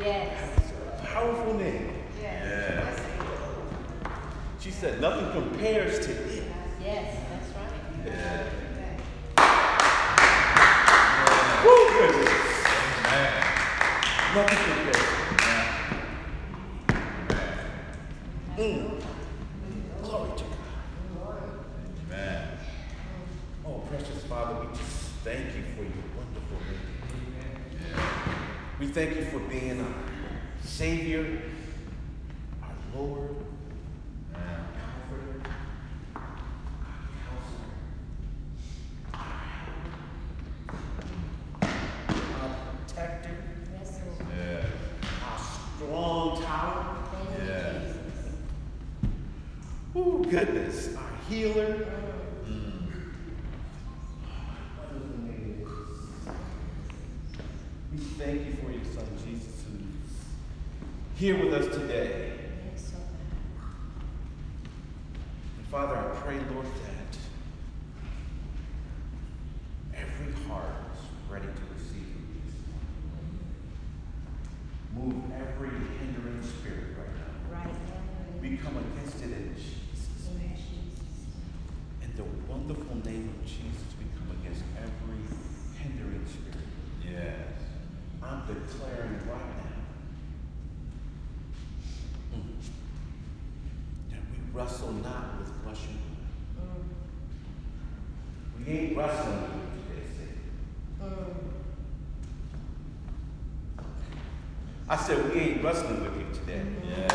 Yes. That's a powerful name. Yes. She said nothing compares to it. Yes, that's right. Yeah. Woo, goodness. Nothing compares to it. Glory to God. Amen. Oh, precious Father, we just thank you for your wonderful name. We thank you for being our Savior, our Lord, our Comforter, our Counselor, our Protector, Yes, Lord. our strong tower. Thank you, Jesus. Oh, goodness, our Healer. We thank you for your Son, Jesus, who's here with us today. Yes, Lord. And Father, I pray, Lord, that every heart is ready to receive you this morning. Move every hindering spirit right now. Right now. We come against it in Jesus' In name. Jesus. In the wonderful name of Jesus, we come against every hindering spirit. Yes. I'm declaring right now that we wrestle not with flesh and blood. We ain't wrestling with you today, Satan. I said we ain't wrestling with you today.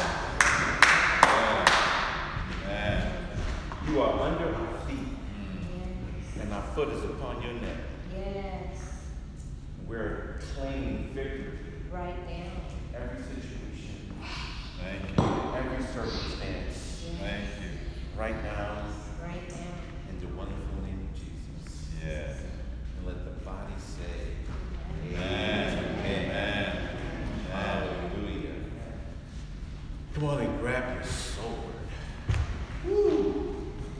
Yeah. You are under our feet, and our foot is upon your neck. Yes. We're claiming victory. Right now. Every situation. Thank you. Every circumstance. Yes. Thank you. Right now. Right now. In the wonderful name of Jesus. Yes. And let the body say, Amen. Amen. Hallelujah. Come on and grab your sword. Woo.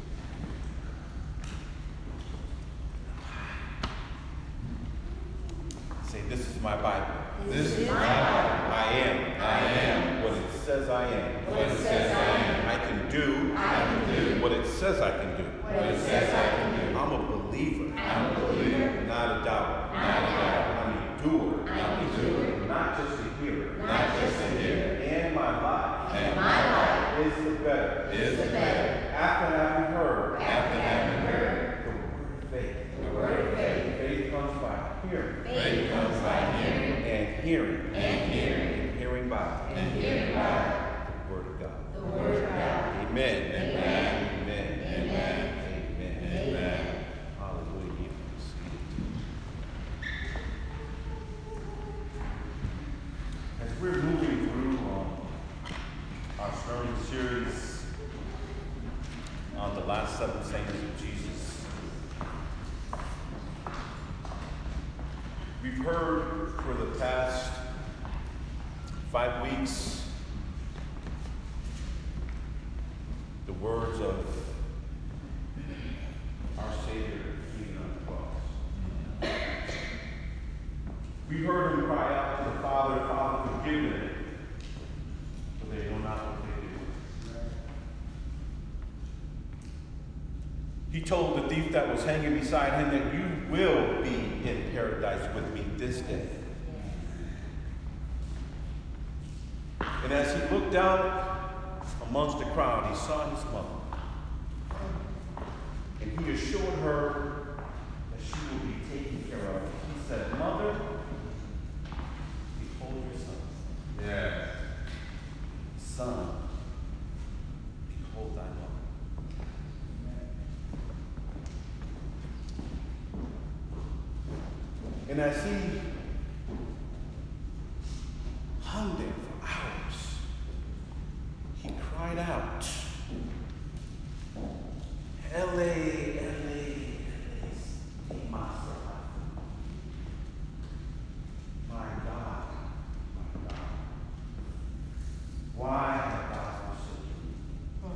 Say, this is my Bible. This is my Bible. I am what it says I am. What it says I am. I can do what it says I can do. What it says I can do. I'm a believer. Not a doubter. I'm a doer. Not just a hearer. And my life is the better. After having heard the word of faith. Faith comes by hearing. And hearing. And hearing by the word of God. Amen. Amen. Hallelujah. You can be seated. As we're moving through our sermon series on the last 7 sayings of Jesus, we've heard for the past 5 weeks the words of our Savior hanging on the cross. We heard him cry out to the Father, Father, forgive them, for they know not what they do. He told the thief that was hanging beside him that you will be in paradise with me this day. And as he looked out amongst the crowd, he saw his mother. And he assured her that she will be taken care of. He said, Mother, behold your son. Yes. Son, behold thy mother. And as he hung there for hours, he cried out, Ele, Ele, lema sabachthani. My God, why have thou forsaken me?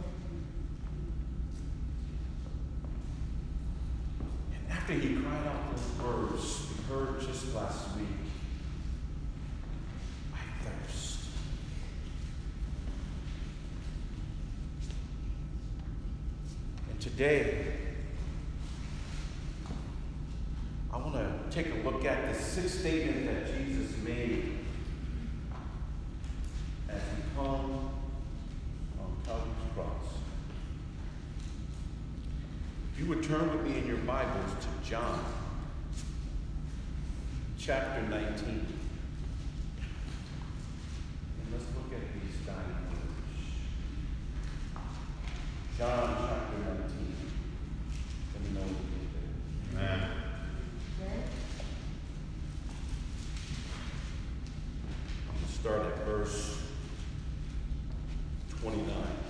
And after he cried out those words we heard just last week, I thirst. Today, I want to take a look at the sixth statement that Jesus made as he hung on Calvary's cross. If you would turn with me in your Bibles to John chapter 19. And let's look at these dying words. John chapter 19. Let me know what you think. Amen. I'm going to start at verse 29.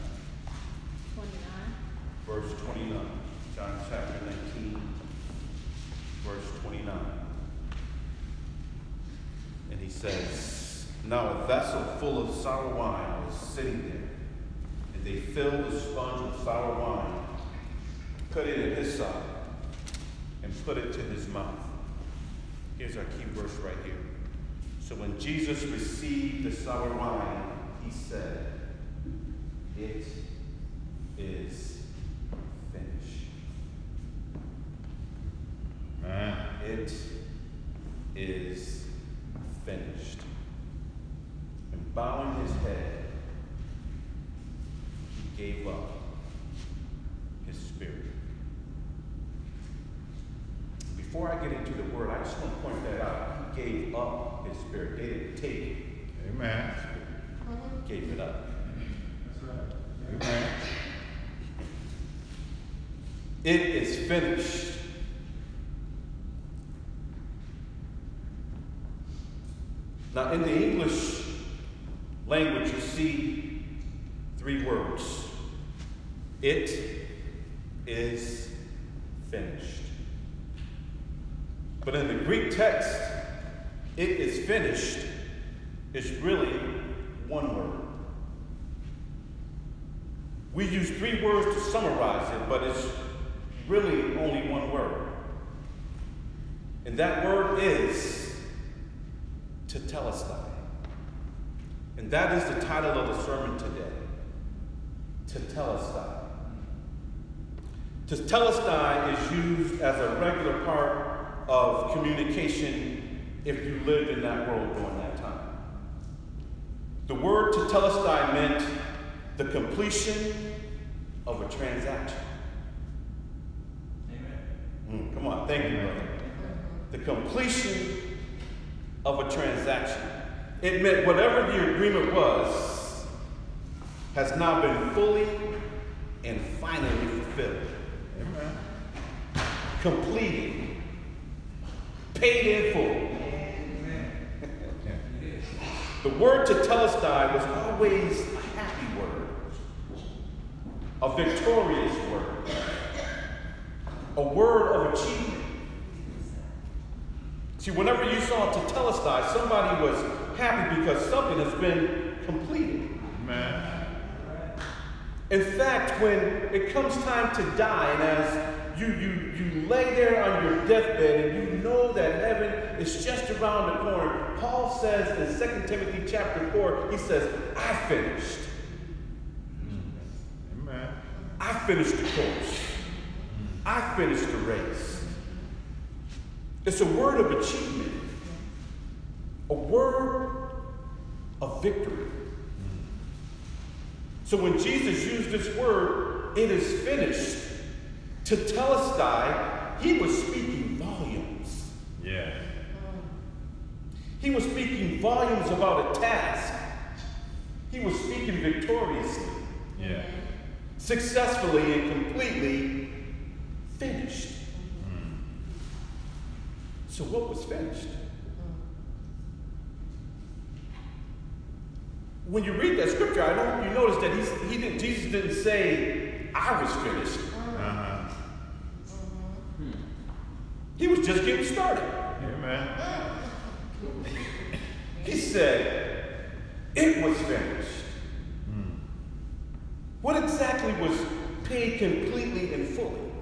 29. Verse 29. John chapter 19, verse 29. And he says, "Now a vessel full of sour wine was sitting there, and they filled the sponge with sour wine, put it at his side, and put it to his mouth." Here's our key verse right here. "So when Jesus received the sour wine, he said, 'It is finished.'" It is finished. And bowing his head, he gave up his spirit. Before I get into the word, I just want to point that out. He gave up his spirit. They didn't take it. Amen. He gave it up. That's right. Amen. It is finished. Now, in the English language, you see three words. It is finished. But in the Greek text, "it is finished" is really one word. We use three words to summarize it, but it's really only one word. And that word is tetelestai. And that is the title of the sermon today. Tetelestai. Tetelestai is used as a regular part of communication if you lived in that world during that time. The word tetelestai meant the completion of a transaction. Amen. Come on, thank you, brother. The completion of a transaction. It meant whatever the agreement was has now been fully and finally fulfilled. Amen. Completed. Paid in full. Amen. The word tetelestai was always a happy word, a victorious word, a word of achievement. See, whenever you saw tetelestai, somebody was happy because something has been completed. Amen. In fact, when it comes time to die, and as you lay there on your deathbed and you know that heaven is just around the corner, Paul says in 2 Timothy chapter 4, he says, "I finished. Amen. I finished the course. I finished the race." It's a word of achievement, a word of victory. So when Jesus used this word, "it is finished," tetelestai, he was speaking volumes. Yeah. He was speaking volumes about a task. He was speaking victoriously, Yeah. successfully, and completely finished. So what was finished? When you read that scripture, I hope you notice that Jesus didn't say, "I was finished." Uh-huh. He was just getting started. Amen. He said, "It was finished." What exactly was paid completely and fully?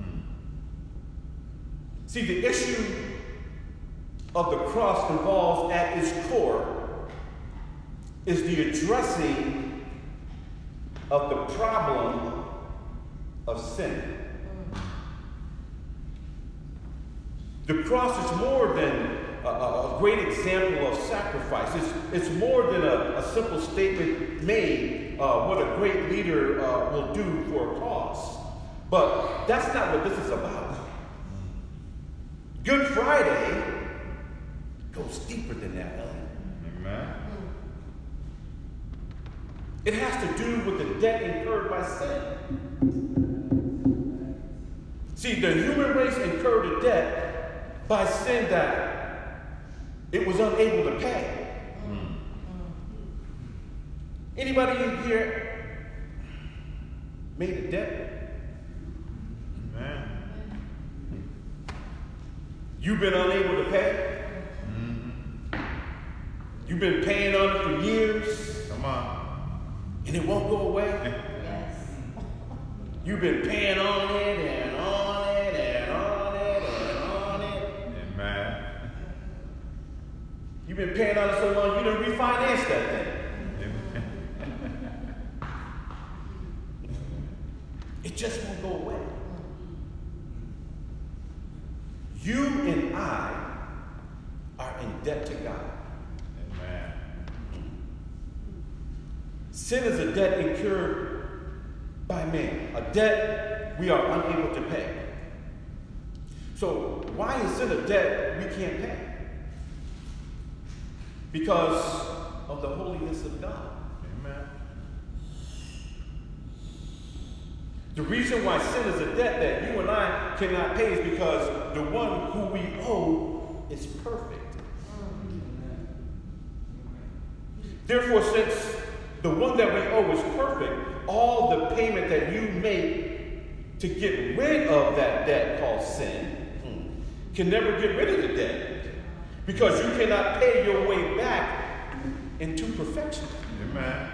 See, the issue of the cross involves at its core is the addressing of the problem of sin. The cross is more than a great example of sacrifice. It's more than a simple statement made what a great leader will do for a cause. But that's not what this is about. Good Friday goes deeper than that, Ellie. Amen. It has to do with the debt incurred by sin. See, the human race incurred a debt by sin that it was unable to pay. Anybody in here made a debt? Amen. You've been unable to pay? You've been paying on it for years, Come on. and it won't go away? Yes. You've been paying on it and on it and on it and on it. Amen. You've been paying on it so long, you done refinanced that thing. Amen. It just won't go away. You and I are in debt to God. Amen. Sin is a debt incurred by man, a debt we are unable to pay. So why is sin a debt we can't pay? Because of the holiness of God. Amen. The reason why sin is a debt that you and I cannot pay is because the one who we owe is perfect. Therefore, since the one that we owe is perfect, all the payment that you make to get rid of that debt called sin can never get rid of the debt. Because you cannot pay your way back into perfection. Amen.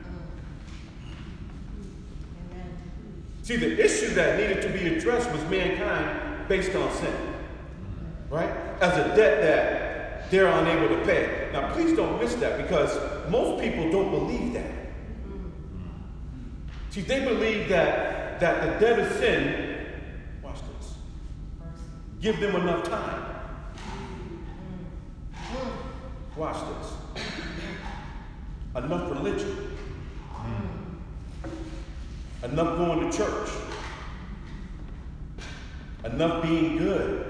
See, the issue that needed to be addressed was mankind based on sin. Right? As a debt that they're unable to pay. Now, please don't miss that because most people don't believe that. See, they believe that the debt of sin, watch this, give them enough time. Watch this. Enough religion. Enough going to church. Enough being good.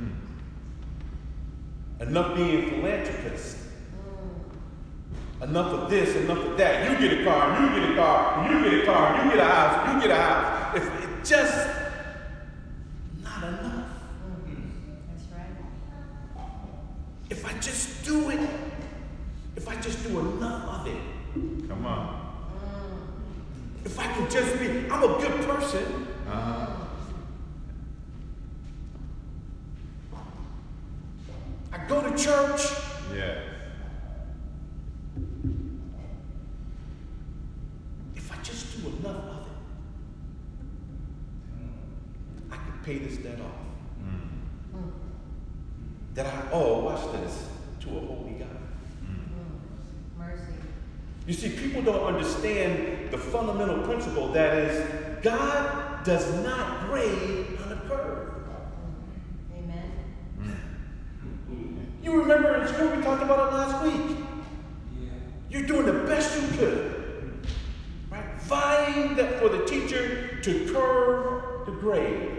Enough being philanthropist. Enough of this, enough of that. You get a car, you get a car, you get a car, you get a house, you get a house. It's just not enough. That's right. If I just do it, if I just do enough of it, Come on. if I can just be, I'm a good person. I go to church. Yeah. If I just do enough of it, I can pay this debt off. That I owe, watch this, to a holy God. Mercy. You see, people don't understand the fundamental principle that is, God does not grade on a curve. Amen. You remember in school we talked about it last week. You're doing the best you could. Right? Vying for the teacher to curve the grade.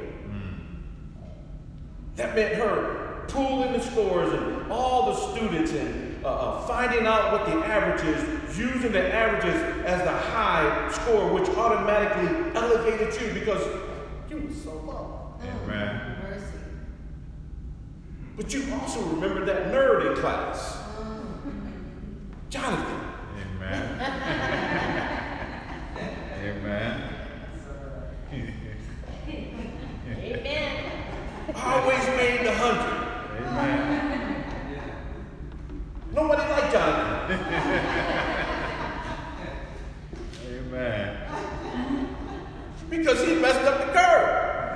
That meant her pooling the scores and all the students and finding out what the average is, using the averages as the high score, which automatically elevated you because you were so low. Amen. Mercy. But you also remember that nerd in class, Jonathan. Amen. Amen. Amen. Always made the 100. Amen. Nobody liked Jonathan. Amen. Because he messed up the curve.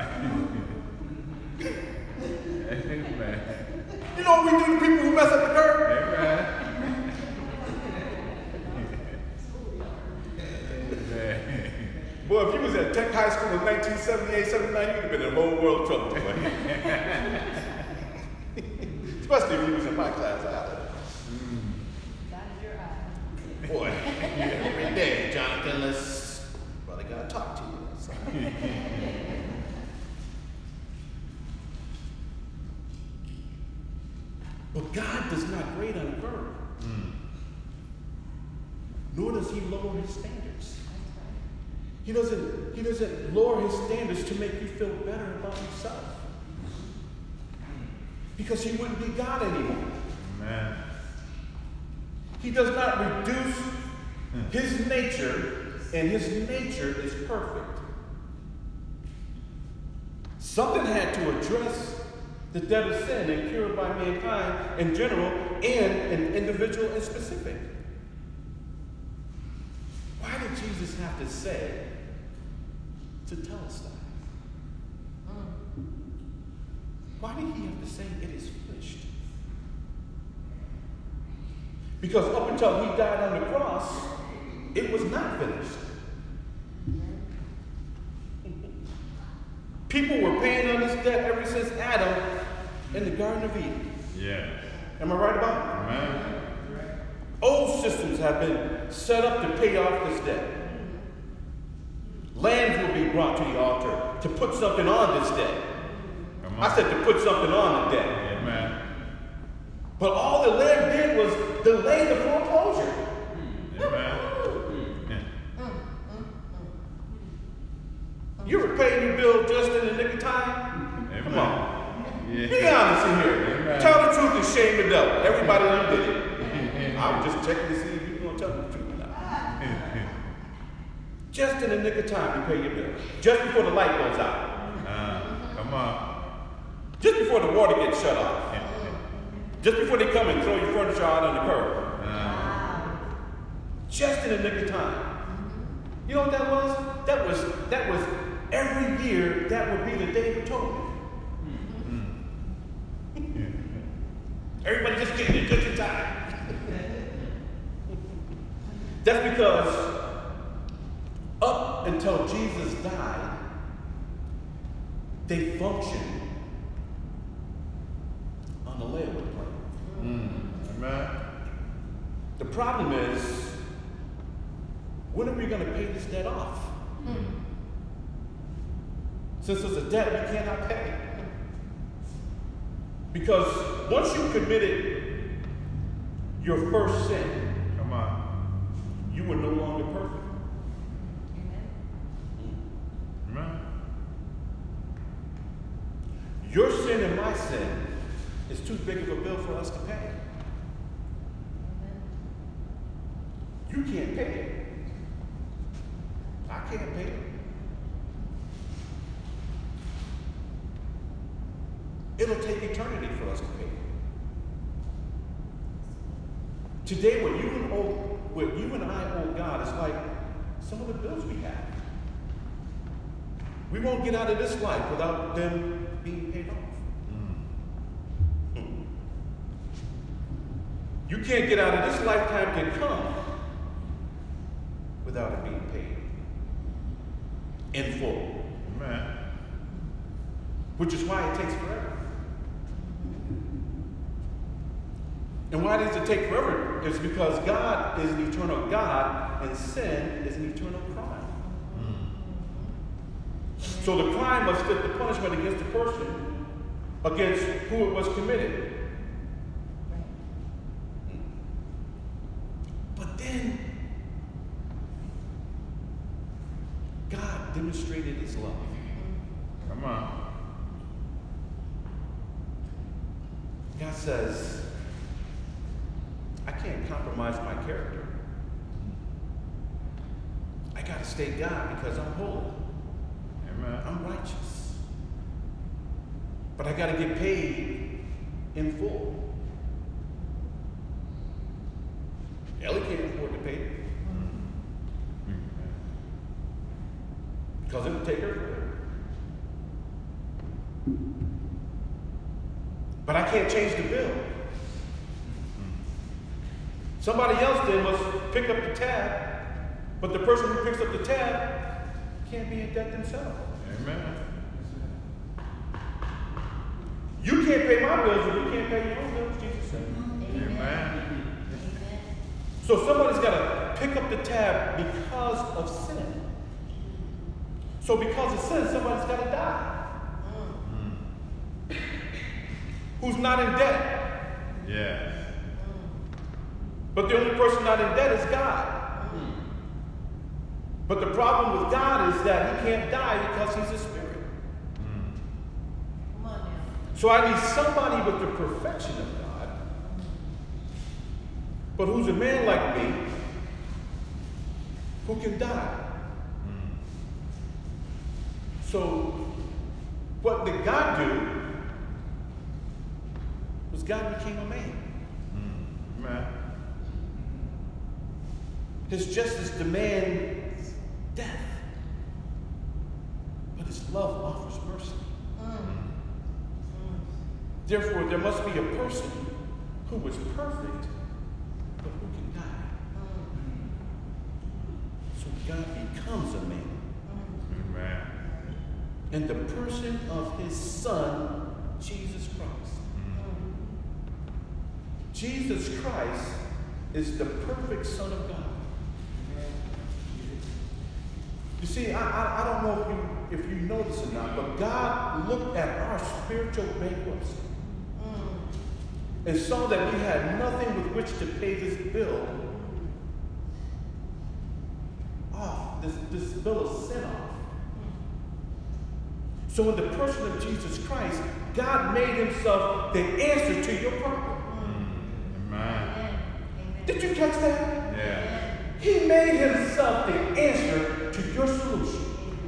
Amen. You know what we do to people who mess up the curve? Amen. Amen. Boy, if you was at Tech High School in 1978, 79, you'd have been in a whole world of trouble. Boy. Especially if you was in my class. That is your eye. Boy, every day, Jonathan, brother, gotta talk to you. But God does not grade on a curve. Nor does he lower his standards. He doesn't lower his standards to make you feel better about yourself. Because he wouldn't be God anymore. Amen. He does not reduce his nature, and his nature is perfect. Something had to address the debt of sin incurred by mankind in general and an individual in specific. Why did Jesus have to say to tell us that? Why did he have to say it is finished? Because up until he died on the cross, it was not finished. People were paying on this debt ever since Adam in the Garden of Eden. Yeah. Am I right about it? Amen. Old systems have been set up to pay off this debt. Lambs will be brought to the altar to put something on this debt. I said to put something on the debt. Amen. But all the lamb did was delay the foreclosure. Amen. You ever paying your bill just in the nick of time? Amen. Come on. Yeah. Be honest in here. Amen. Tell the truth and shame the devil. Everybody done did it. I was just checking to see if you're going to tell the truth or not. Just in the nick of time you pay your bill. Just before the light goes out. Come on. Just before the water gets shut off. Just before they come and throw your furniture out on the curb. Just in the nick of time. You know what that was? That was every year that would be the Day of Atonement. Everybody just getting it just in time. That's because up until Jesus died, they functioned on the layaway plan. Amen. The problem is, when are we going to pay this debt off? Since it's a debt we cannot pay. Because once you committed your first sin, Come on. you were no longer perfect. Amen. Your sin and my sin is too big of a bill for us to pay. You can't pay it. I can't pay it. It'll take eternity for us to pay it. Today, what you and I owe God is like some of the bills we have. We won't get out of this life without them being paid off. You can't get out of this lifetime can come without it being paid in full. Amen. Which is why it takes forever. And why does it take forever? It's because God is an eternal God and sin is an eternal crime. So the crime must fit the punishment against the person against who it was committed. But then God demonstrated his love. Come on. God says, I can't compromise my character. I got to stay God because I'm holy. Amen. I'm righteous. But I got to get paid in full. Ellie can't afford to pay it because it would take her forever. But I can't change the bill. Somebody else then must pick up the tab, but the person who picks up the tab can't be in debt themselves. Amen. You can't pay my bills if you can't pay your own bills, Jesus said. Amen. Amen. So somebody's got to pick up the tab because of sin. So because of sin, somebody's got to die. Who's not in debt? Yes. But the only person not in debt is God. But the problem with God is that he can't die because he's a spirit. Come on now. So I need somebody with the perfection of God, but who's a man like me who can die. So what did God do was God became a man. Amen. His justice demands death, but his love offers mercy. Therefore, there must be a person who was perfect, but who can die. So God becomes a man. Amen. In the person of his Son, Jesus Christ. Jesus Christ is the perfect Son of God. You see, I don't know if you know this or not, but God looked at our spiritual bankruptcy and saw that we had nothing with which to pay this bill off, this bill of sin off. So in the person of Jesus Christ, God made himself the answer to your problem. Amen. Amen. Did you catch that? Yeah. He made himself the answer to your solution.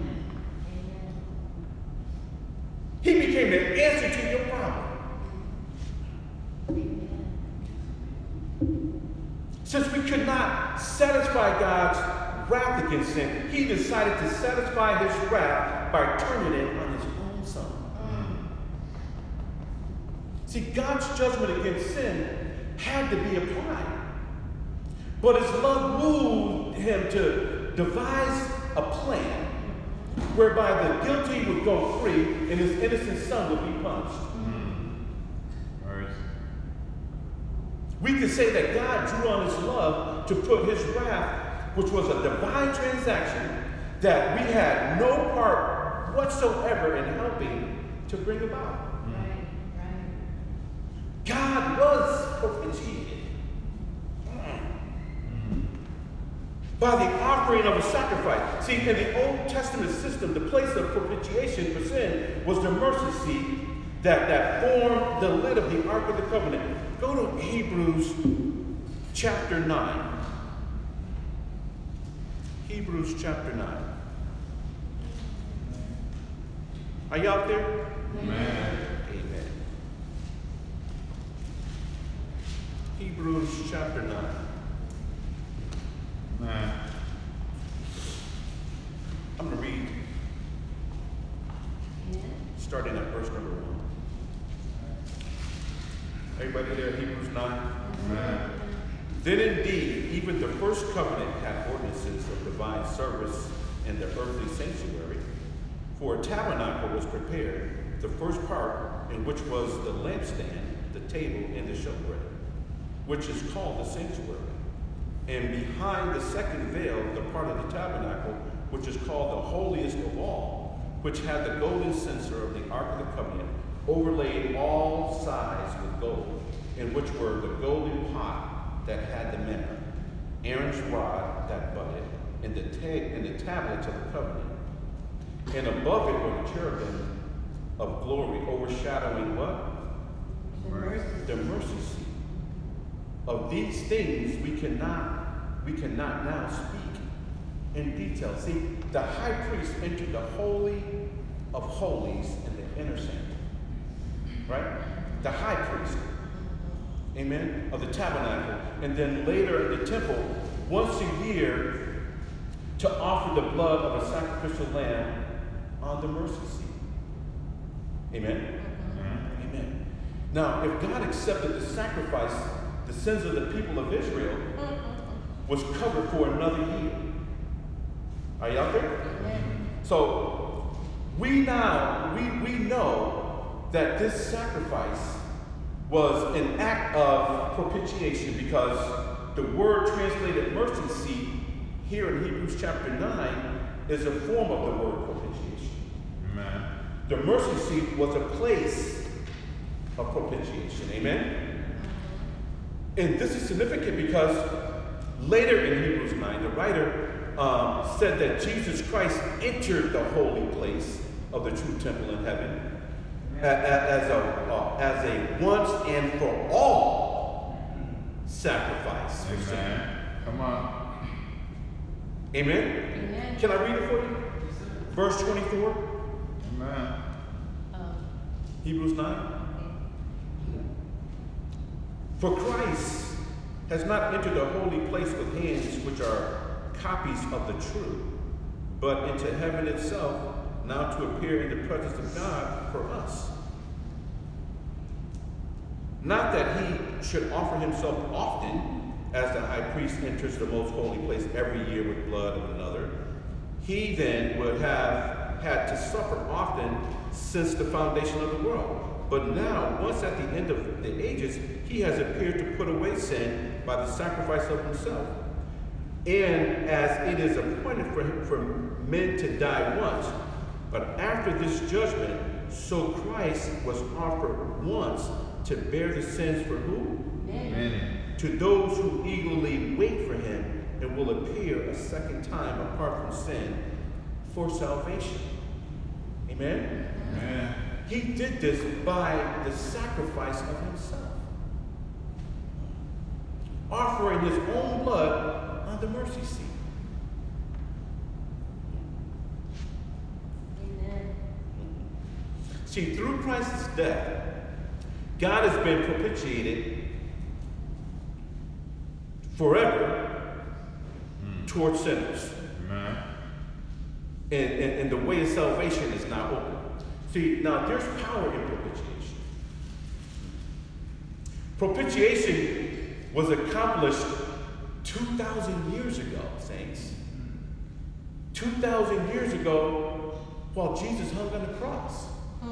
He became the answer to your problem. Since we could not satisfy God's wrath against sin, he decided to satisfy his wrath by turning it on his own Son. See, God's judgment against sin had to be applied. But his love moved him to devise a plan whereby the guilty would go free and his innocent son would be punished. Mercy. We could say that God drew on his love to put his wrath, which was a divine transaction that we had no part whatsoever in helping to bring about. Right, right. God was propitiated by the offering of a sacrifice. See, in the Old Testament system, the place of propitiation for sin was the mercy seat that formed the lid of the Ark of the Covenant. Go to Hebrews chapter 9. Hebrews chapter 9. Are you out there? Amen. Amen. Hebrews chapter 9. Amen. I'm going to read starting at verse number 1. Everybody there, Hebrews 9? Amen. Then indeed, even the first covenant had ordinances of divine service in the earthly sanctuary. For a tabernacle was prepared, the first part in which was the lampstand, the table, and the showbread, which is called the sanctuary. And behind the second veil, the part of the tabernacle, which is called the holiest of all, which had the golden censer of the Ark of the Covenant, overlaid all sides with gold, in which were the golden pot that had the manna, Aaron's rod that budded, and the tablets of the covenant. And above it were the cherubim of glory, overshadowing what? The mercy seat. Of these things we cannot now speak in detail. See, the high priest entered the holy of holies in the inner sanctum. Right? The high priest. Amen? Of the tabernacle. And then later in the temple, once a year, to offer the blood of a sacrificial lamb on the mercy seat. Amen? Amen. Now, if God accepted the sacrifice, the sins of the people of Israel was covered for another year. Are you out there? So we know that this sacrifice was an act of propitiation, because the word translated mercy seat here in Hebrews chapter 9 is a form of the word propitiation. Amen. The mercy seat was a place of propitiation. Amen? And this is significant because later in Hebrews 9, the writer said that Jesus Christ entered the holy place of the true temple in heaven as a once and for all sacrifice for sin. Amen. Come on. Amen? Amen. Can I read it for you? Verse 24, Amen. Hebrews 9. For Christ has not entered the holy place with hands which are copies of the true, but into heaven itself, now to appear in the presence of God for us. Not that he should offer himself often, as the high priest enters the most holy place every year with blood of another. He then would have had to suffer often since the foundation of the world. But now, once at the end of the ages, he has appeared to put away sin by the sacrifice of himself. And as it is appointed for men to die once, but after this judgment, so Christ was offered once to bear the sins for who? Many. To those who eagerly wait for him and will appear a second time apart from sin for salvation. Amen? Amen. He did this by the sacrifice of himself, offering his own blood on the mercy seat. Amen. See, through Christ's death, God has been propitiated forever towards sinners. Amen. And the way of salvation is now open. See, now there's power in propitiation. Propitiation was accomplished 2,000 years ago, saints. 2,000 years ago, while Jesus hung on the cross.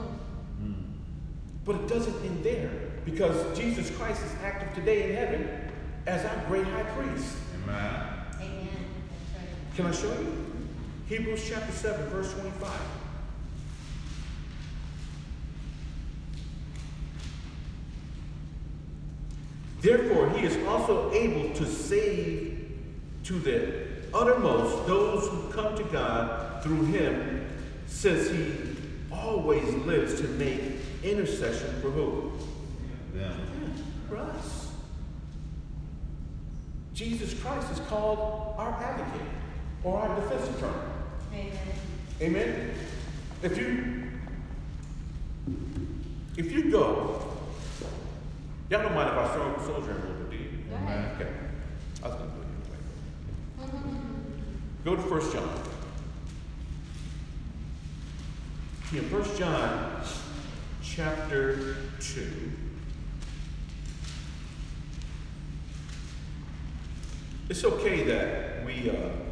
But it doesn't end there, because Jesus Christ is active today in heaven as our great high priest. Amen. Amen. That's right. Can I show you? Hebrews chapter 7, verse 25. Therefore, he is also able to save to the uttermost those who come to God through him, since he always lives to make intercession for who? Them. For us. Jesus Christ is called our advocate or our defense attorney. Amen. Amen? If you go, y'all don't mind if I soldier a little bit, do you? Go ahead. Okay. I was going to do it anyway. Go to 1 John. In 1 John chapter 2. It's okay that we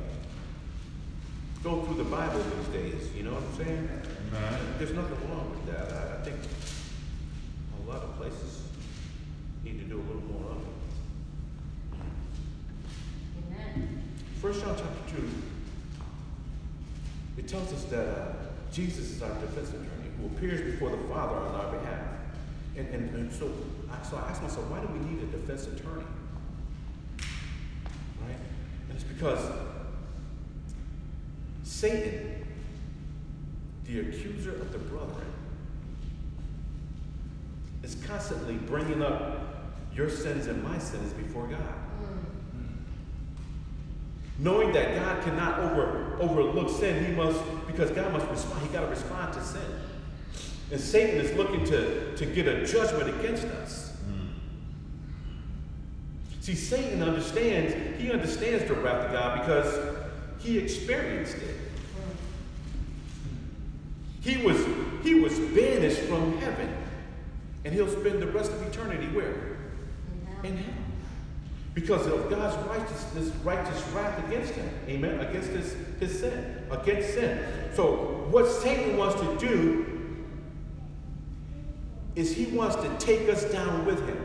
go through the Bible these days, you know what I'm saying? Amen. There's nothing wrong with that. I think a lot of places need to do a little more of it. Amen. 1 John chapter 2, it tells us that Jesus is our defense attorney who appears before the Father on our behalf. And so I asked myself, why do we need a defense attorney? Right? And it's because Satan, the accuser of the brethren, is constantly bringing up your sins and my sins before God. Knowing that God cannot overlook sin, because God must respond, he got to respond to sin. And Satan is looking to get a judgment against us. See, Satan understands the wrath of God because he experienced it. He was banished from heaven, and he'll spend the rest of eternity where? In hell. because of God's righteous wrath against him. Amen? Against his sin. Against sin. So what Satan wants to do is he wants to take us down with him.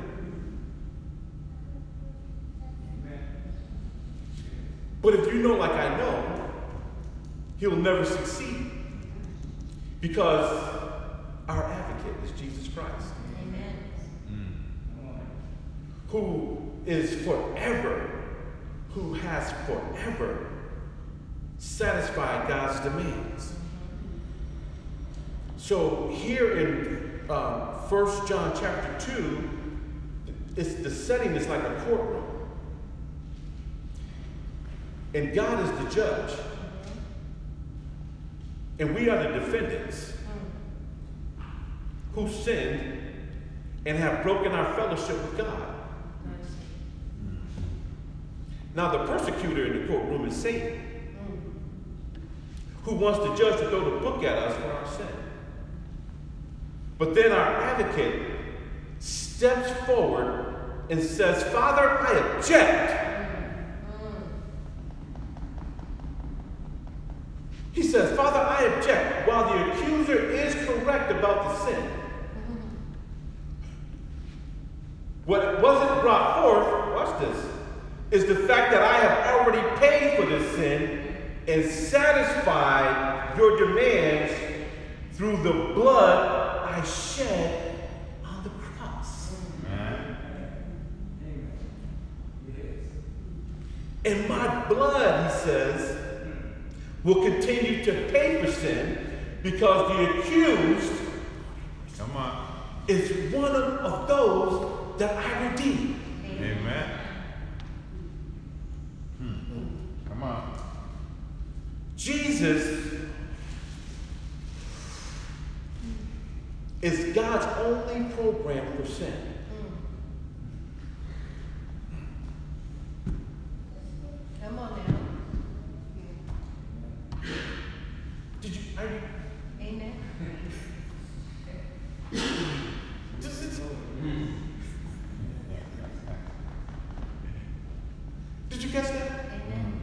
But if you know like I know, he'll never succeed. Because our advocate is Jesus Christ. Amen. Who is forever, who has forever satisfied God's demands. So here in 1 John chapter 2, the setting is like a courtroom. And God is the judge. And we are the defendants who sinned and have broken our fellowship with God. Now the persecutor in the courtroom is Satan, who wants the judge to throw the book at us for our sin. But then our advocate steps forward and says, Father, I object. He says, Father, I object. While the accuser is correct about the sin, what wasn't brought forth, watch this, is the fact that I have already paid for this sin and satisfied your demands through the blood I shed on the cross. And my blood, he says, will continue to pay for sin because the accused is one of those that I redeemed. Amen. Come on. Jesus is God's only program for sin. Come on now. Amen. Did you catch that? Amen.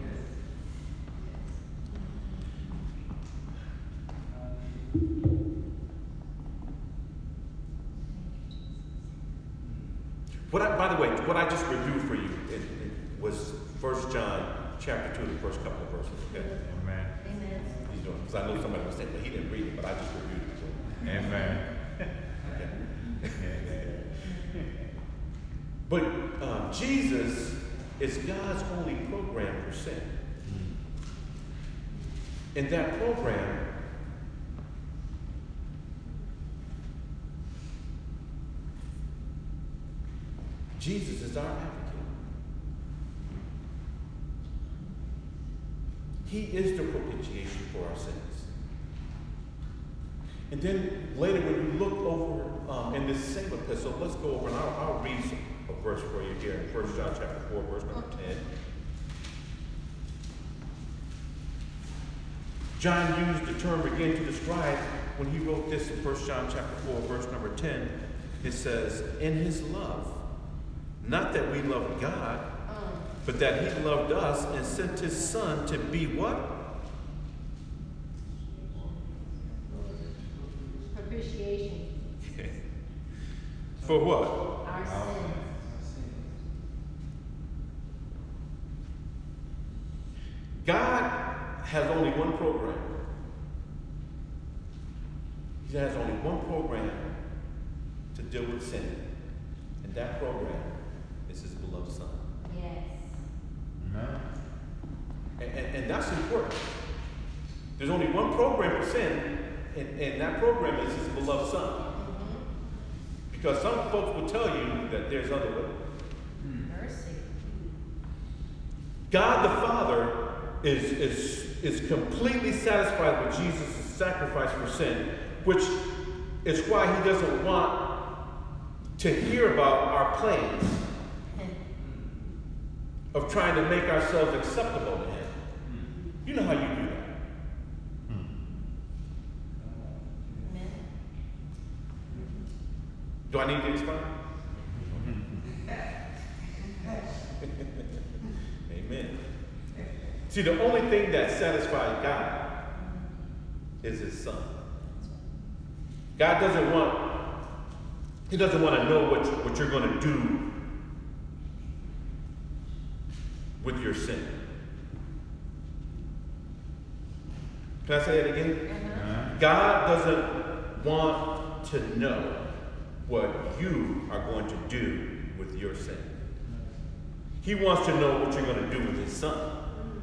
By the way, what I just reviewed for you it was 1 John chapter 2, the first couple of verses. Okay? Amen. Amen. He's doing because I know somebody was saying, well, he didn't read it, but I just reviewed it. So. Amen. Okay. But Jesus is God's only program for sin. In that program, Jesus is our advocate. He is the propitiation for our sins. And then later when you look over in this same epistle, let's go over and I'll read a verse for you here in 1 John chapter 4, verse number 10. John used the term again to describe when he wrote this in 1 John chapter 4, verse number 10. It says, in his love, not that we loved God, but that he loved us and sent his son to be what? Propitiation. For what? Our sins. God has only one program. He has only one program to deal with sin. And that program is his beloved son. Yes. And that's important. There's only one program for sin, and that program is his beloved son. Because some folks will tell you that there's other ways. Mercy. God the Father is completely satisfied with Jesus' sacrifice for sin, which is why he doesn't want to hear about our plans of trying to make ourselves acceptable to him. You know how you do that. Amen. Do I need to explain? Amen. See, the only thing that satisfies God is his son. God doesn't want, he doesn't want to know what you're going to do with your sin. Can I say it again? God doesn't want to know what you are going to do with your sin. He wants to know what you're going to do with his son.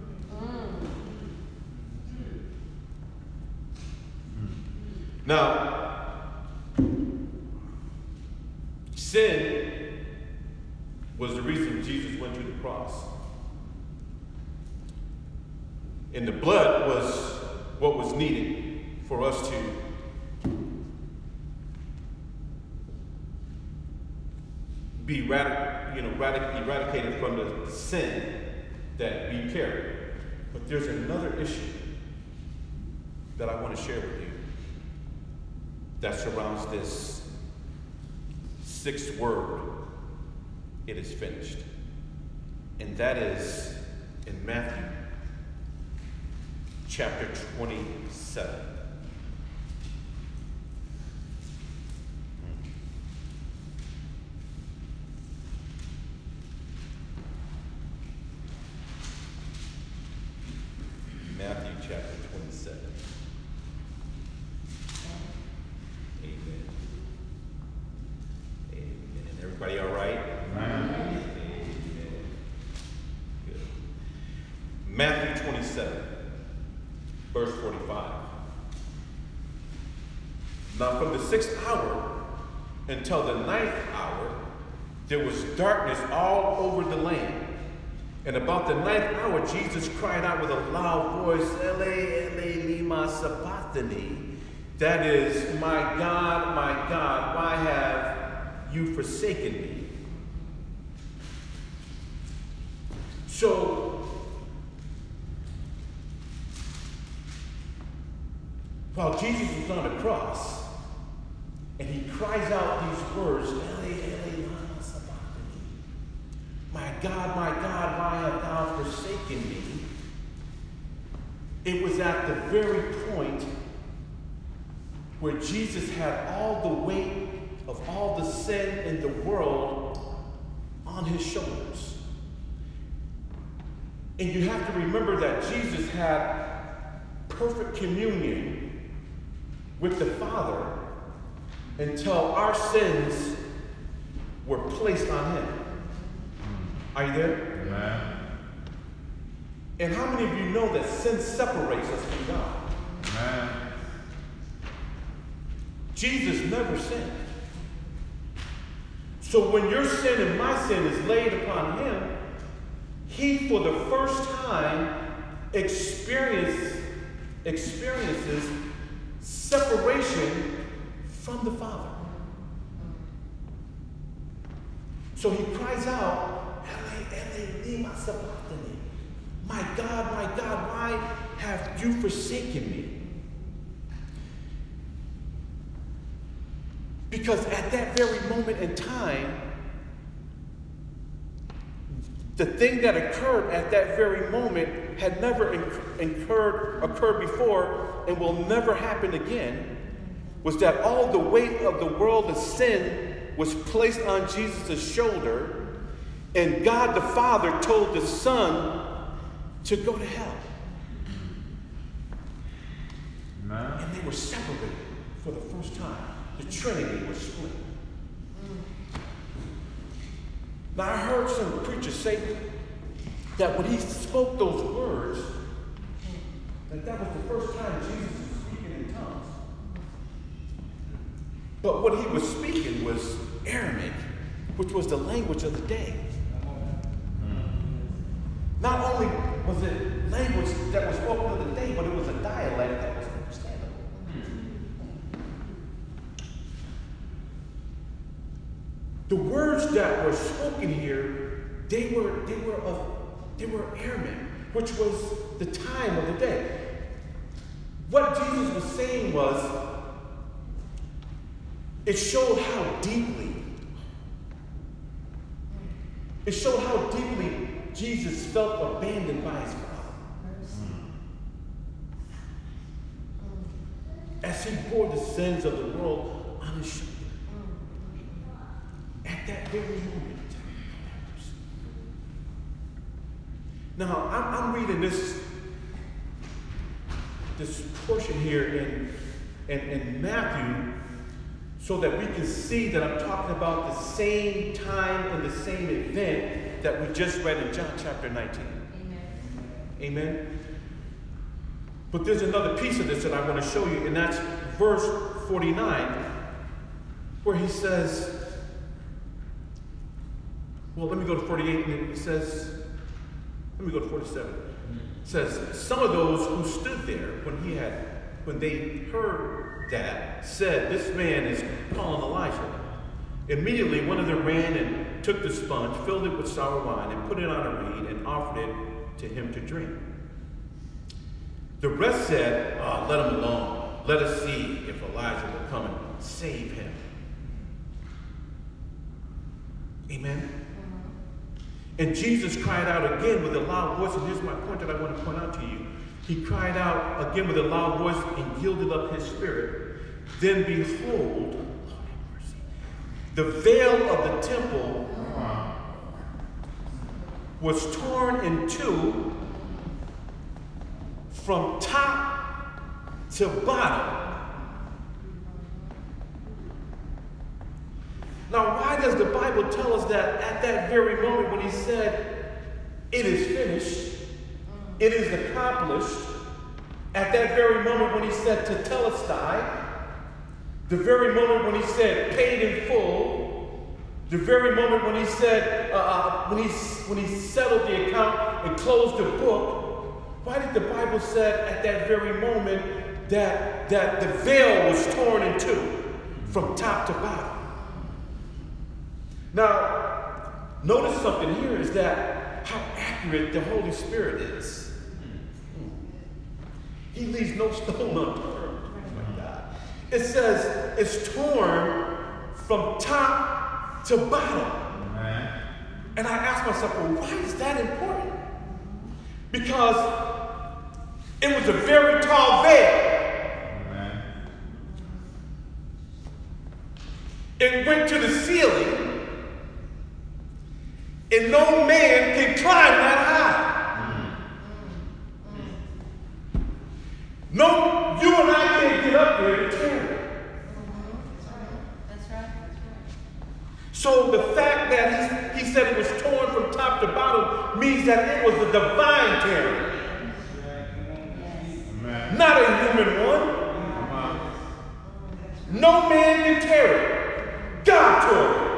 Now, sin was the reason Jesus went to the cross. And the blood was what was needed for us to be eradicated from the sin that we carry. But there's another issue that I want to share with you that surrounds this sixth word, it is finished. And that is in Matthew chapter 27. Matthew chapter 27. Amen. Amen. Everybody all right? Amen. Good. Matthew 27, verse 45. Now from the 6th hour until the 9th hour, there was darkness all over the land. And about the 9th hour, Jesus cried out with a loud voice, Ele, Ele, lema sabachthani. That is, my God, why have you forsaken me? So, while Jesus was on the cross, and he cries out these words, Ele, Ele, lema sabachthani. My God, why have thou forsaken me? It was at the very point where Jesus had all the weight of all the sin in the world on his shoulders. And you have to remember that Jesus had perfect communion with the Father until our sins were placed on him. Are you there? Amen. And how many of you know that sin separates us from God? Amen. Jesus never sinned. So when your sin and my sin is laid upon him, he for the first time experiences separation from the Father. So he cries out, Ele, Ele, lema sabachthani. My God, why have you forsaken me? Because at that very moment in time, the thing that occurred at that very moment had never occurred before and will never happen again, was that all the weight of the world of sin was placed on Jesus' shoulder, and God the Father told the Son to go to hell. Amen. And they were separated for the first time. The Trinity was split. Now I heard some preachers say that when he spoke those words, that was the first time Jesus was speaking in tongues. But what he was speaking was Aramaic, which was the language of the day. Not only was it language that was spoken of the day, but it was a dialect that was understandable. The words that were spoken here, they were Aramaic, which was the time of the day. What Jesus was saying was, it showed how deeply Jesus felt abandoned by his Father. As he bore the sins of the world on his shoulder. At that very moment. Now, I'm reading this portion here in Matthew so that we can see that I'm talking about the same time and the same event that we just read in John chapter 19. Amen. Amen. But there's another piece of this that I want to show you, and that's verse 49, where he says, well, let me go to 48, and it says, let me go to 47. It says, some of those who stood there when they heard that, said, this man is calling Elijah. Immediately, one of them ran and took the sponge, filled it with sour wine, and put it on a reed, and offered it to him to drink. The rest said, let him alone. Let us see if Elijah will come and save him. Amen. And Jesus cried out again with a loud voice, and here's my point that I want to point out to you. He cried out again with a loud voice and yielded up his spirit. Then behold, the veil of the temple was torn in two from top to bottom. Now, why does the Bible tell us that at that very moment when he said, it is finished, it is accomplished, at that very moment when he said tetelestai, the very moment when he said paid in full, the very moment when he said, when he settled the account and closed the book, why did the Bible say at that very moment that the veil was torn in two from top to bottom? Now, notice something here is that how accurate the Holy Spirit is. He leaves no stone unturned. Oh my God. It says it's torn from top to bottom. Amen. And I asked myself, well, why is that important? Because it was a very tall veil. Amen. It went to the ceiling. And no man can climb that high. No, you and I can't get up there to carry it. That's right. So the fact that he said it was torn from top to bottom means that it was a divine tearing, Amen. not a human one. Come on. No man can tear it. God tore it.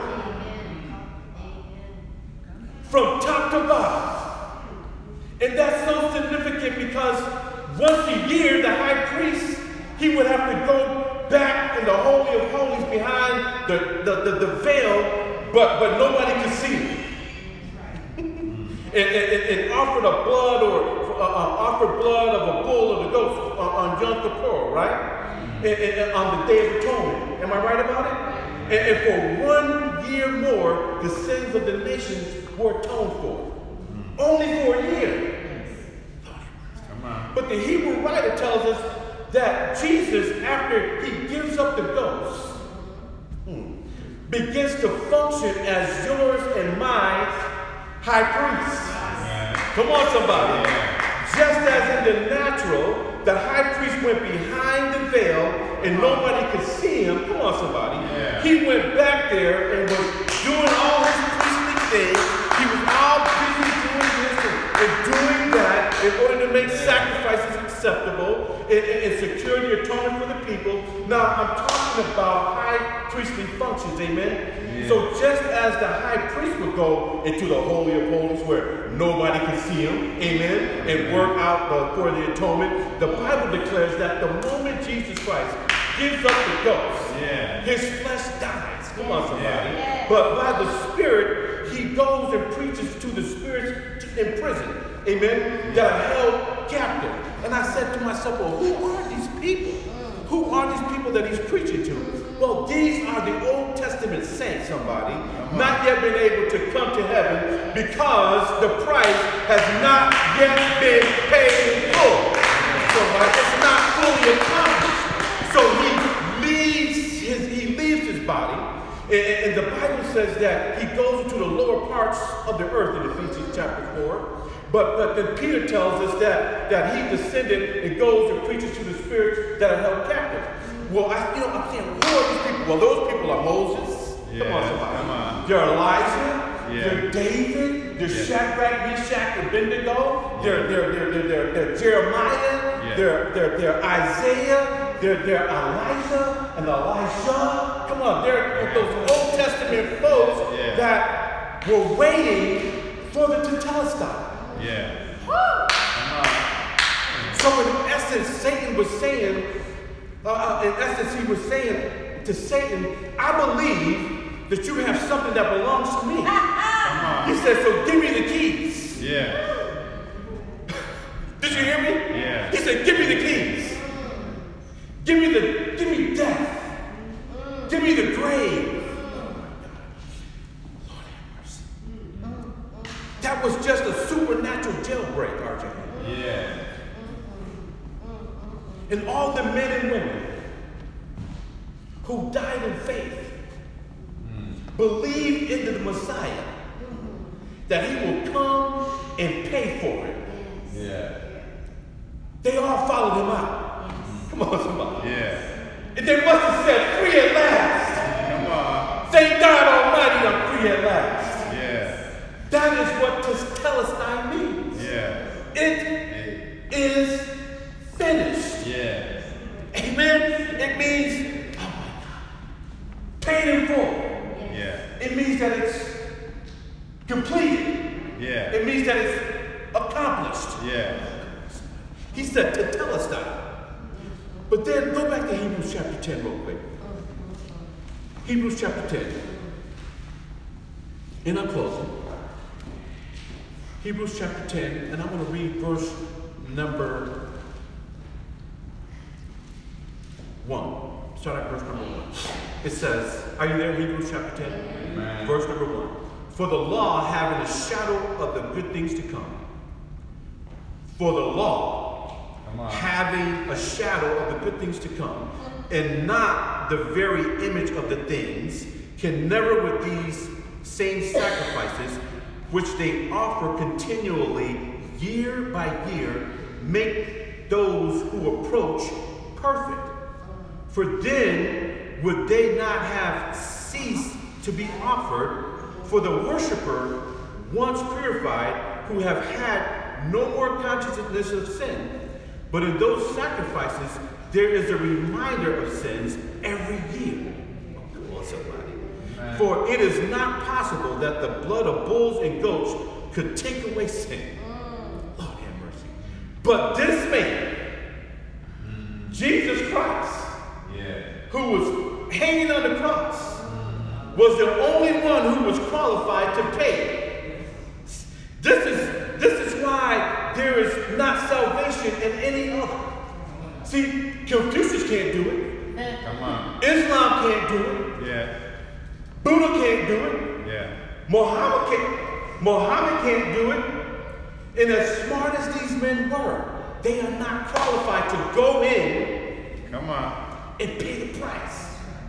From top to bottom. And that's so significant because once a year, the high priest, he would have to go back in the Holy of Holies behind the veil, but nobody could see him. and offered a blood or offered blood of a bull or the goat on Yom Kippur, right? And on the Day of Atonement. Am I right about it? And for 1 year more, the sins of the nations were atoned for. Only for a year. Come on. But the Hebrew writer tells us that Jesus, after he gives up the ghost, begins to function as yours and my high priest. Amen. Come on, somebody. Yeah. Just as in the natural, the high priest went behind the veil and nobody could see him. Come on, somebody. Yeah. He went back there and was doing all his priestly things. He was all busy doing this and doing that in order to make sacrifices acceptable and secure the atonement for the people. Now, I'm talking about high priestly functions, amen? Yeah. So just as the high priest would go into the Holy of Holies where nobody can see him, amen, and work out for the atonement, the Bible declares that the moment Jesus Christ gives up the ghost, Yeah. his flesh dies. Come on, somebody. Yeah. But by the Spirit, he goes and preaches to the spirits in prison, amen, that are held captive. And I said to myself, well, who are these people? Who are these people that he's preaching to? Well, these are the Old Testament Testament saint, somebody, not yet been able to come to heaven because the price has not yet been paid in full. So it's not fully accomplished. So he leaves his body, and the Bible says that he goes into the lower parts of the earth in Ephesians chapter 4. But then Peter tells us that he descended and goes and preaches to the spirits that are held captive. Well, I'm saying, who are these people? Well, those people are Moses. Yeah, Come on, somebody. come on. They're Elijah. Yeah. They're David. They're Yeah. Shadrach, Meshach, and Abednego. They're Jeremiah. Yeah. They're Isaiah. They're Elijah and Elisha. Come on, they're those Old Testament folks Yeah. that were waiting for the Tetelestai. Yeah. Come on. So in essence, Satan was saying, he was saying to Satan, I believe that you have something that belongs to me. Come on. He said, so give me the keys. Yeah. Did you hear me? Yeah. He said, give me the keys. Give me death. Give me the grave. Lord have mercy. That was just a supernatural jailbreak, RJ. Yeah. And all the men and women who died in faith believed in the Messiah, that he will come and pay for it. Yeah. They all followed him out. Come on, somebody. Yeah. And they must have said, free at last. Come on. Thank God Almighty, I'm free at last. Yeah. That is what Tetelestai means. Yeah. It is finished. Yeah. Amen? It means, oh my God, paid in full. Yeah. It means that it's completed. Yeah. It means that it's accomplished. Yeah. He said Tetelestai. But then go back to Hebrews chapter 10 real quick. Hebrews chapter 10. And I'm closing. Hebrews chapter 10, and I'm going to read verse number 1. Start at verse number 1. It says, are you there, Hebrews chapter 10? Amen. Verse number 1. For the law having a shadow of the good things to come. For the law having a shadow of the good things to come, and not the very image of the things, can never with these same sacrifices, which they offer continually year by year, make those who approach perfect. For then would they not have ceased to be offered, for the worshiper, once purified, who have had no more consciousness of sin. But in those sacrifices, there is a reminder of sins every year. Oh, come on, somebody. Amen. For it is not possible that the blood of bulls and goats could take away sin. Lord have mercy. But this man, Jesus Christ, who was hanging on the cross, was the only one who was qualified to pay. This is why there is not salvation in any other. See, Confucius can't do it. Come on. Islam can't do it. Yeah. Buddha can't do it. Yeah. Muhammad can't do it. And as smart as these men were, they are not qualified to go in Come on. and pay the price.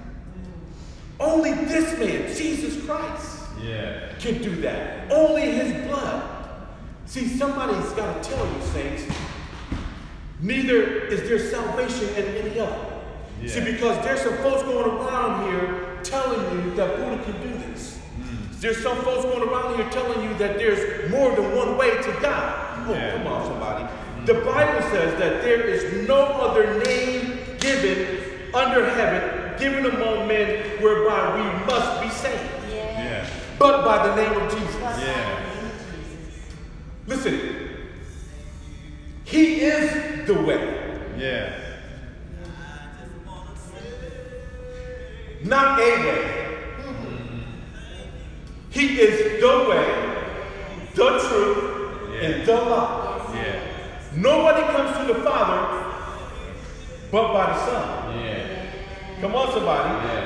Only this man, Jesus Christ, Yeah. can do that. Only his blood. See, somebody's got to tell you, saints, neither is there salvation in any other. Yeah. See, because there's some folks going around here telling you that Buddha can do this. There's some folks going around here telling you that there's more than one way to God. Oh, Yeah. come on, somebody. The Bible says that there is no other name given under heaven, given among men, whereby we must be saved, Yeah. but by the name of Jesus. Yeah. Listen, he is the way, Yeah. not a way. He is the way, the truth, and the life. Yeah. Nobody comes to the Father but by the Son. Yeah. Come on, somebody. Yeah.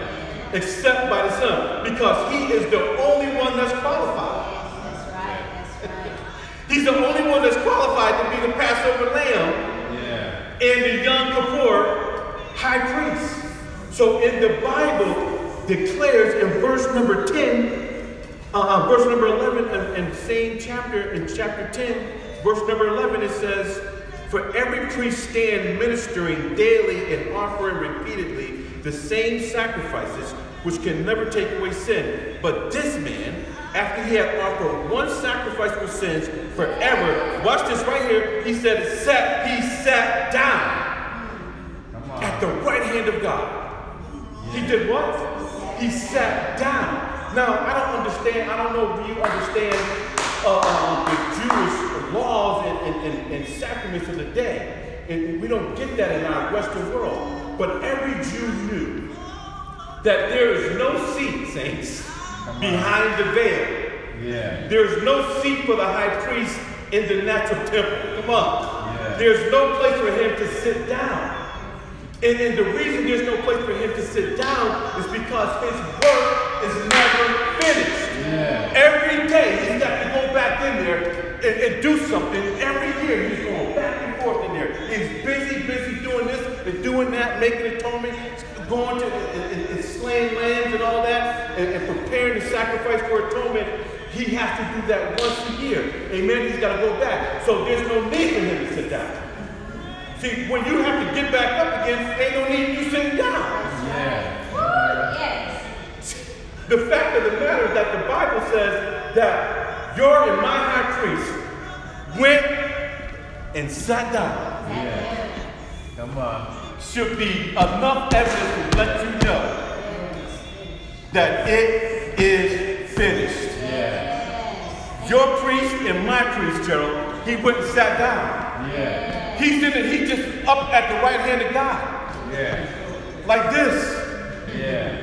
except by the Son, because he is the only one that's qualified. Yes, that's right. That's right. He's the only one that's qualified to be the Passover lamb Yeah. and the Yom Kippur high priest. So in the Bible declares in verse number 10, verse number 11, and same chapter, in chapter 10, verse number 11, it says, "For every priest stand ministering daily and offering repeatedly the same sacrifices, which can never take away sin. But this man, after he had offered one sacrifice for sins forever," watch this right here, he said, he sat down Come on. at the right hand of God. He did what? He sat down. Now, I don't understand, I don't know if you understand the Jewish laws and sacraments of the day. And we don't get that in our Western world. But every Jew knew that there is no seat, saints, behind the veil. Yeah. There's no seat for the high priest in the natural temple. Come on. Yeah. There's no place for him to sit down. And the reason there's no place for him to sit down is because his work is never finished. Yeah. Every day he's got to go back in there and do something. Every year he's going back and forth in there. He's busy doing this and doing that, making atonement, going to and slaying lambs and all that, and preparing the sacrifice for atonement. He has to do that once a year. Amen. He's got to go back. So there's no need for him to sit down. See, when you have to get back up again, ain't no need you sitting down. Yeah. Woo, yes. The fact of the matter is that the Bible says that your and my high priest went and sat down. Yeah. Come on. Should be enough evidence to let you know that it is finished. Yeah. Your priest and my priest, Gerald, he went and sat down. Yeah. He just up at the right hand of God. Yeah. Like this. Yeah.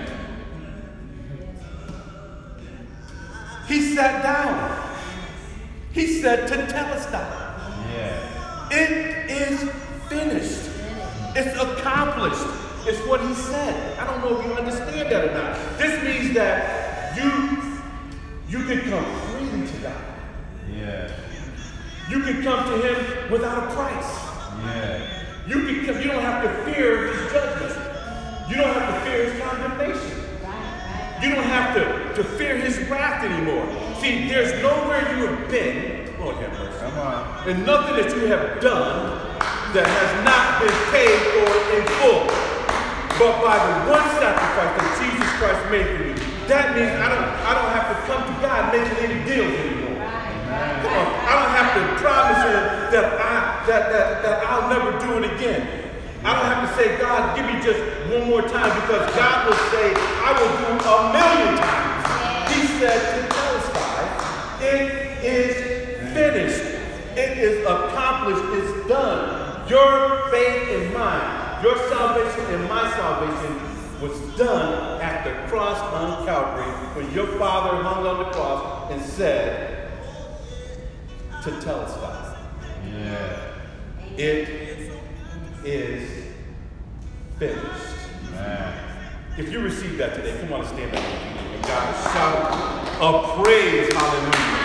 He sat down. He said to Telestai, Yeah. it is finished. It's accomplished. It's what he said. I don't know if you understand that or not. This means that you can come freely to God. Yeah. You can come to him without a price. Yeah. You can come, you don't have to fear his judgment. You don't have to fear his condemnation. Right. You don't have to fear his wrath anymore. See, there's nowhere you have been, Lord have mercy, Come on. and nothing that you have done that has not been paid for in full. But by the one sacrifice that Jesus Christ made for you, that means I don't have to come to God making any deals anymore. Come on, I don't have to promise him that I'll never do it again. I don't have to say, God, give me just one more time, because God will say, I will do 1,000,000 times. He said to Telestai, it is finished. It is accomplished. It's done. Your faith and mine, your salvation and my salvation was done at the cross on Calvary when your Father hung on the cross and said to Telestai, Yeah. it is finished. Man. If you receive that today, come on and stand up and God shout a praise, hallelujah.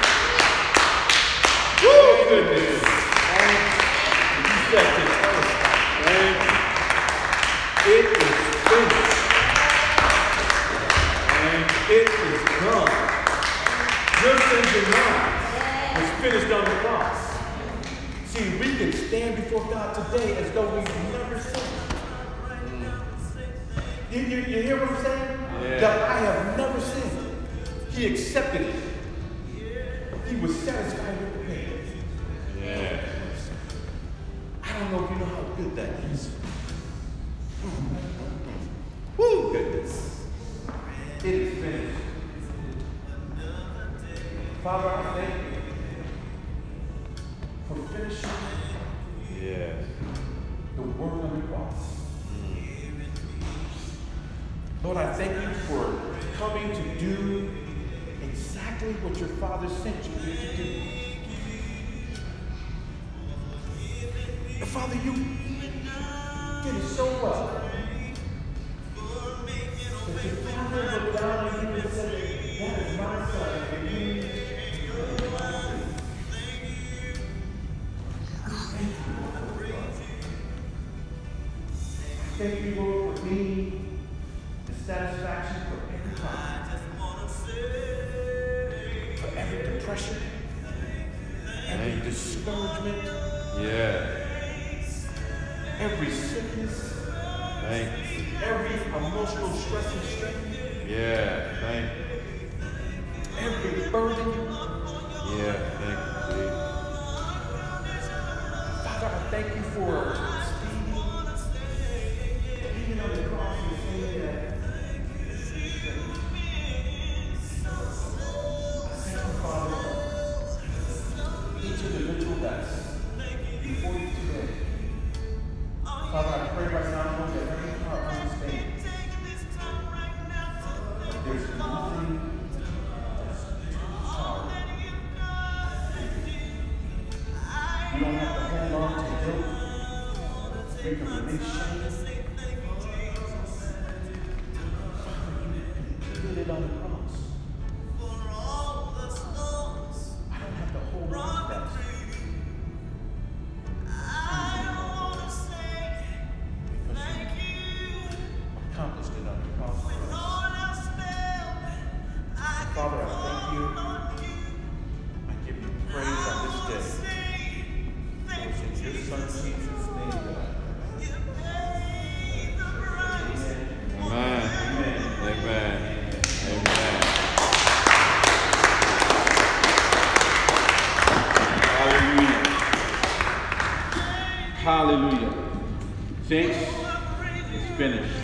Woo, goodness. He said to Telestai, it is finished. It is done. Your sins and mine was finished on the cross. See, we can stand before God today as though we've never sinned. You hear what I'm saying? Yeah. That I have never sinned. He accepted it. He was satisfied with the payment. Yeah. I don't know if you know how good that is. Woo, goodness. It is finished. Father, I thank you for finishing Yeah. the work on the cross. Lord, I thank you for coming to do exactly what your Father sent you here to do. And Father, you did it so well that you thank you, Lord, for being the satisfaction for every problem, for every depression, every discouragement, Yeah. every sickness, Thank you. every emotional stress and strain, Yeah. Thank you. every burden. Yeah. Thank you, Jesus. Father, I thank you for hanging on the cross and saying that I thank you, Father, each individual that's before you today. Father, I pray right now, Lord, that every heart understands that there's nothing that's too hard. You don't have to hold on to guilt. We can release shame. You did it on the cross. I don't have to hold on to that. Accomplished it on the cross for us. Father, I thank you. I give you praise on this day. For it's in your Son Jesus' name that I pray. Amen. Amen. Amen. Amen. Hallelujah. Hallelujah. Saints, it's finished.